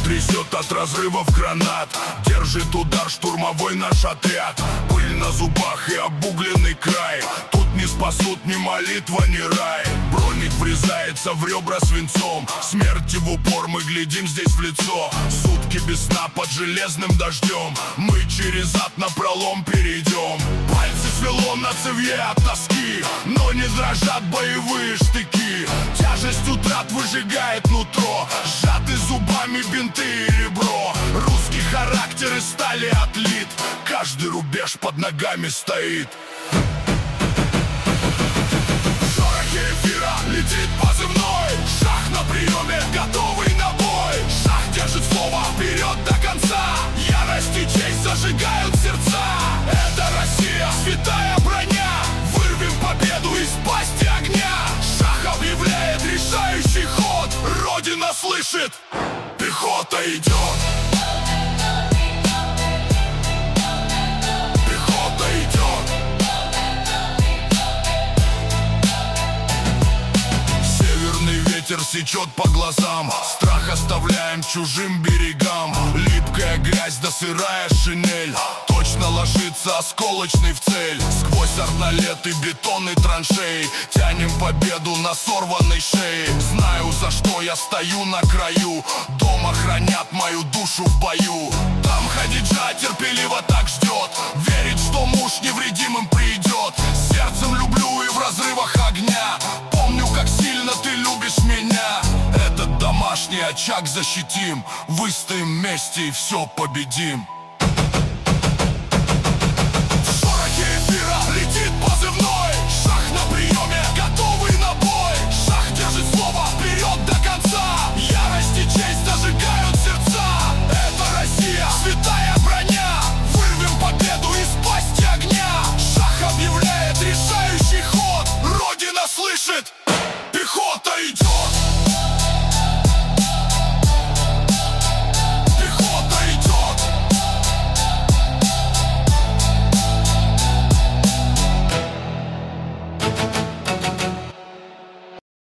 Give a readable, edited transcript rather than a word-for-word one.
трясет от разрывов гранат. Держит удар штурмовой наш отряд. Пыль на зубах и обугленный край. Тут не спасут ни молитва, ни рай. Броник врезается в ребра свинцом. Смерти в упор мы глядим здесь в лицо. Сутки без сна под железным дождем. Мы через ад напролом перейдем. Пальцы свело на цевье от тоски, но не дрожат боевые штыки. Тяжесть утрат выжигает нутро. Сжаты зубами бинты и ребро. Русский характер из стали отлит. Каждый рубеж под ногами стоит. Шорохи эфира, летит позывной. Шах на приеме, готовый на бой. Шах держит слово вперед до конца. Ярость и честь зажигают сердца. Это Россия, святая броня. Вырвем победу из пасти огня. Шах объявляет решающий ход. Родина слышит, пехота идет. Пехота идет. Северный ветер сечет по глазам. Страх оставляем чужим берегам. Липкая грязь да сырая шинель. Точно ложится осколочный в цель. Сквозь арбалет и бетонный траншей тянем победу на сорванной шее. Знаю, за что я стою на краю. Дома хранят мою душу в бою. Там Хадиджа терпеливо так ждет. Верит, что муж невредимым придет. Сердцем люблю и в разрывах огня. Помню, как сильно ты любишь меня. Этот домашний очаг защитим. Выстоим вместе и все победим.